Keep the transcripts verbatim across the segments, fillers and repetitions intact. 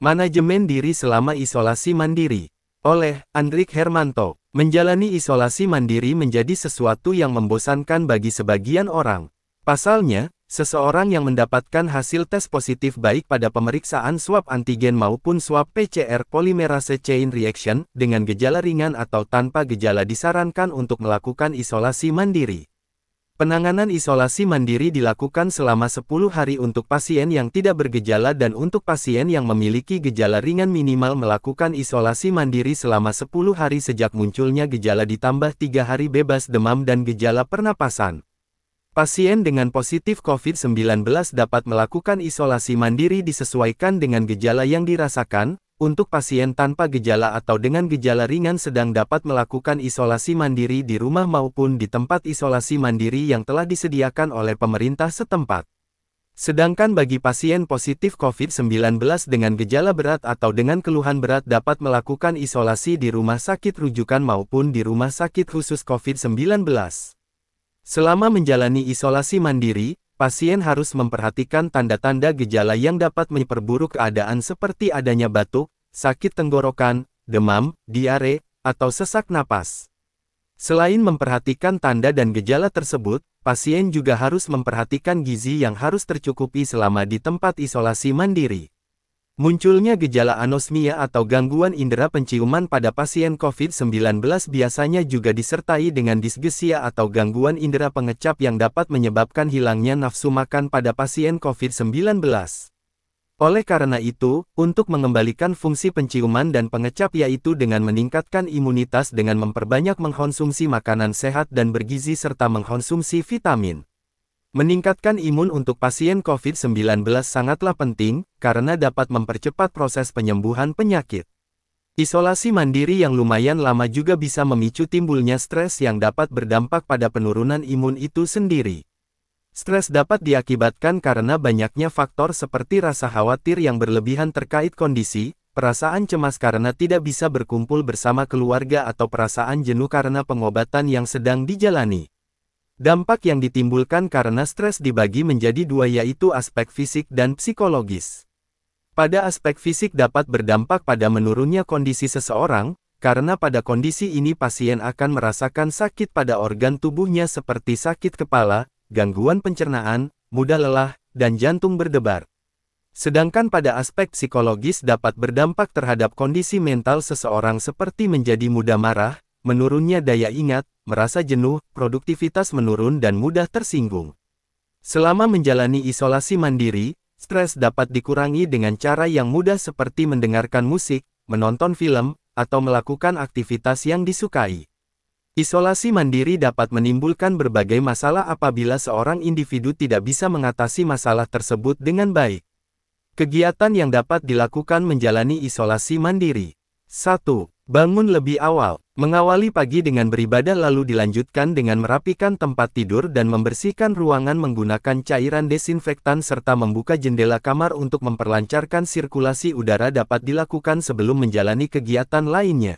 Manajemen diri selama isolasi mandiri. Oleh Andrik Hermanto. Menjalani isolasi mandiri menjadi sesuatu yang membosankan bagi sebagian orang. Pasalnya, seseorang yang mendapatkan hasil tes positif baik pada pemeriksaan swab antigen maupun swab P C R polymerase chain reaction dengan gejala ringan atau tanpa gejala disarankan untuk melakukan isolasi mandiri. Penanganan isolasi mandiri dilakukan selama sepuluh hari untuk pasien yang tidak bergejala dan untuk pasien yang memiliki gejala ringan minimal melakukan isolasi mandiri selama sepuluh hari sejak munculnya gejala ditambah tiga hari bebas demam dan gejala pernapasan. Pasien dengan positif COVID sembilan belas dapat melakukan isolasi mandiri disesuaikan dengan gejala yang dirasakan. Untuk pasien tanpa gejala atau dengan gejala ringan sedang dapat melakukan isolasi mandiri di rumah maupun di tempat isolasi mandiri yang telah disediakan oleh pemerintah setempat. Sedangkan bagi pasien positif COVID sembilan belas dengan gejala berat atau dengan keluhan berat dapat melakukan isolasi di rumah sakit rujukan maupun di rumah sakit khusus COVID sembilan belas. Selama menjalani isolasi mandiri, pasien harus memperhatikan tanda-tanda gejala yang dapat memperburuk keadaan seperti adanya batuk, sakit tenggorokan, demam, diare, atau sesak napas. Selain memperhatikan tanda dan gejala tersebut, pasien juga harus memperhatikan gizi yang harus tercukupi selama di tempat isolasi mandiri. Munculnya gejala anosmia atau gangguan indera penciuman pada pasien COVID sembilan belas biasanya juga disertai dengan disgesia atau gangguan indera pengecap yang dapat menyebabkan hilangnya nafsu makan pada pasien COVID sembilan belas. Oleh karena itu, untuk mengembalikan fungsi penciuman dan pengecap yaitu dengan meningkatkan imunitas dengan memperbanyak mengkonsumsi makanan sehat dan bergizi serta mengkonsumsi vitamin. Meningkatkan imun untuk pasien COVID sembilan belas sangatlah penting, karena dapat mempercepat proses penyembuhan penyakit. Isolasi mandiri yang lumayan lama juga bisa memicu timbulnya stres yang dapat berdampak pada penurunan imun itu sendiri. Stres dapat diakibatkan karena banyaknya faktor seperti rasa khawatir yang berlebihan terkait kondisi, perasaan cemas karena tidak bisa berkumpul bersama keluarga atau perasaan jenuh karena pengobatan yang sedang dijalani. Dampak yang ditimbulkan karena stres dibagi menjadi dua yaitu aspek fisik dan psikologis. Pada aspek fisik dapat berdampak pada menurunnya kondisi seseorang, karena pada kondisi ini pasien akan merasakan sakit pada organ tubuhnya seperti sakit kepala, gangguan pencernaan, mudah lelah, dan jantung berdebar. Sedangkan pada aspek psikologis dapat berdampak terhadap kondisi mental seseorang seperti menjadi mudah marah, menurunnya daya ingat, merasa jenuh, produktivitas menurun dan mudah tersinggung. Selama menjalani isolasi mandiri, stres dapat dikurangi dengan cara yang mudah seperti mendengarkan musik, menonton film, atau melakukan aktivitas yang disukai. Isolasi mandiri dapat menimbulkan berbagai masalah apabila seorang individu tidak bisa mengatasi masalah tersebut dengan baik. Kegiatan yang dapat dilakukan menjalani isolasi mandiri. satu. Bangun lebih awal. Mengawali pagi dengan beribadah lalu dilanjutkan dengan merapikan tempat tidur dan membersihkan ruangan menggunakan cairan desinfektan serta membuka jendela kamar untuk memperlancarkan sirkulasi udara dapat dilakukan sebelum menjalani kegiatan lainnya.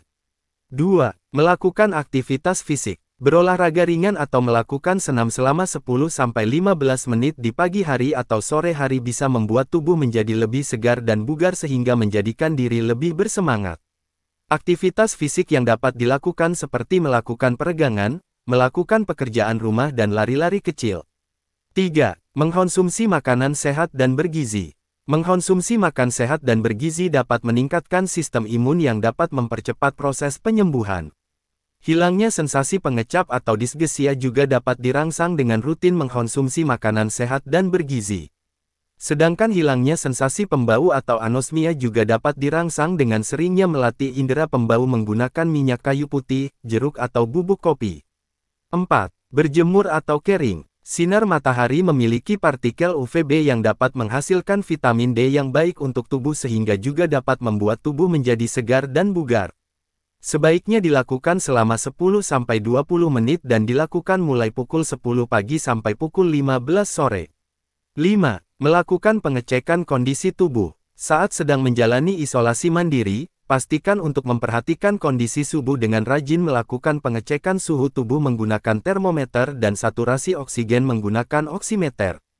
dua. Melakukan aktivitas fisik. Berolahraga ringan atau melakukan senam selama sepuluh sampai lima belas menit di pagi hari atau sore hari bisa membuat tubuh menjadi lebih segar dan bugar sehingga menjadikan diri lebih bersemangat. Aktivitas fisik yang dapat dilakukan seperti melakukan peregangan, melakukan pekerjaan rumah dan lari-lari kecil. tiga. Mengkonsumsi makanan sehat dan bergizi. Mengkonsumsi makan sehat dan bergizi dapat meningkatkan sistem imun yang dapat mempercepat proses penyembuhan. Hilangnya sensasi pengecap atau disgesia juga dapat dirangsang dengan rutin mengkonsumsi makanan sehat dan bergizi. Sedangkan hilangnya sensasi pembau atau anosmia juga dapat dirangsang dengan seringnya melatih indera pembau menggunakan minyak kayu putih, jeruk atau bubuk kopi. empat. Berjemur atau kering. Sinar matahari memiliki partikel U V B yang dapat menghasilkan vitamin D yang baik untuk tubuh sehingga juga dapat membuat tubuh menjadi segar dan bugar. Sebaiknya dilakukan selama sepuluh sampai dua puluh menit dan dilakukan mulai pukul sepuluh pagi sampai pukul lima belas sore. lima. Melakukan pengecekan kondisi tubuh. Saat sedang menjalani isolasi mandiri, pastikan untuk memperhatikan kondisi tubuh dengan rajin melakukan pengecekan suhu tubuh menggunakan termometer dan saturasi oksigen menggunakan oximeter.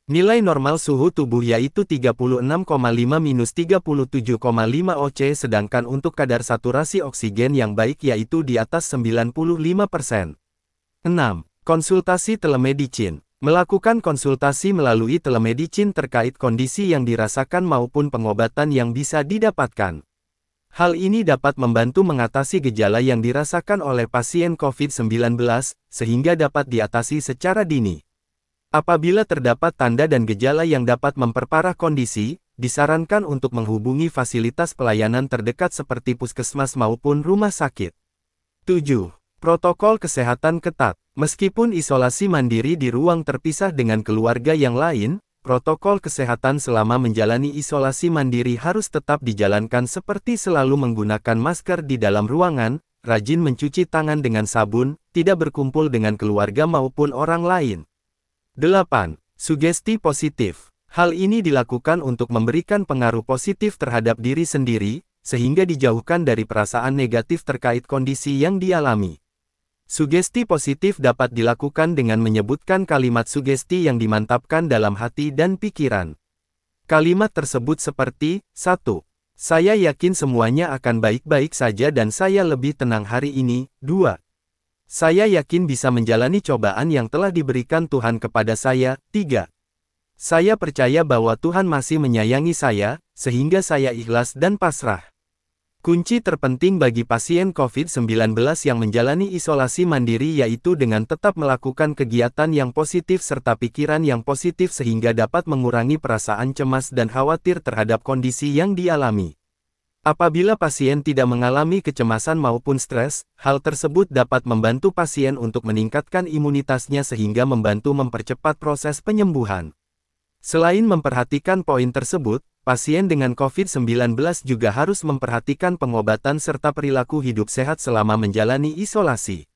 Nilai normal suhu tubuh yaitu tiga puluh enam koma lima sampai tiga puluh tujuh koma lima O C sedangkan untuk kadar saturasi oksigen yang baik yaitu di atas sembilan puluh lima persen. enam. Konsultasi telemedicine. Melakukan konsultasi melalui telemedicine terkait kondisi yang dirasakan maupun pengobatan yang bisa didapatkan. Hal ini dapat membantu mengatasi gejala yang dirasakan oleh pasien COVID sembilan belas, sehingga dapat diatasi secara dini. Apabila terdapat tanda dan gejala yang dapat memperparah kondisi, disarankan untuk menghubungi fasilitas pelayanan terdekat seperti puskesmas maupun rumah sakit. tujuh. Protokol kesehatan ketat. Meskipun isolasi mandiri di ruang terpisah dengan keluarga yang lain, protokol kesehatan selama menjalani isolasi mandiri harus tetap dijalankan seperti selalu menggunakan masker di dalam ruangan, rajin mencuci tangan dengan sabun, tidak berkumpul dengan keluarga maupun orang lain. delapan. Sugesti positif. Hal ini dilakukan untuk memberikan pengaruh positif terhadap diri sendiri, sehingga dijauhkan dari perasaan negatif terkait kondisi yang dialami. Sugesti positif dapat dilakukan dengan menyebutkan kalimat sugesti yang dimantapkan dalam hati dan pikiran. Kalimat tersebut seperti, satu. Saya yakin semuanya akan baik-baik saja dan saya lebih tenang hari ini. dua. Saya yakin bisa menjalani cobaan yang telah diberikan Tuhan kepada saya. tiga. Saya percaya bahwa Tuhan masih menyayangi saya, sehingga saya ikhlas dan pasrah. Kunci terpenting bagi pasien COVID sembilan belas yang menjalani isolasi mandiri yaitu dengan tetap melakukan kegiatan yang positif serta pikiran yang positif sehingga dapat mengurangi perasaan cemas dan khawatir terhadap kondisi yang dialami. Apabila pasien tidak mengalami kecemasan maupun stres, hal tersebut dapat membantu pasien untuk meningkatkan imunitasnya sehingga membantu mempercepat proses penyembuhan. Selain memperhatikan poin tersebut, pasien dengan COVID sembilan belas juga harus memperhatikan pengobatan serta perilaku hidup sehat selama menjalani isolasi.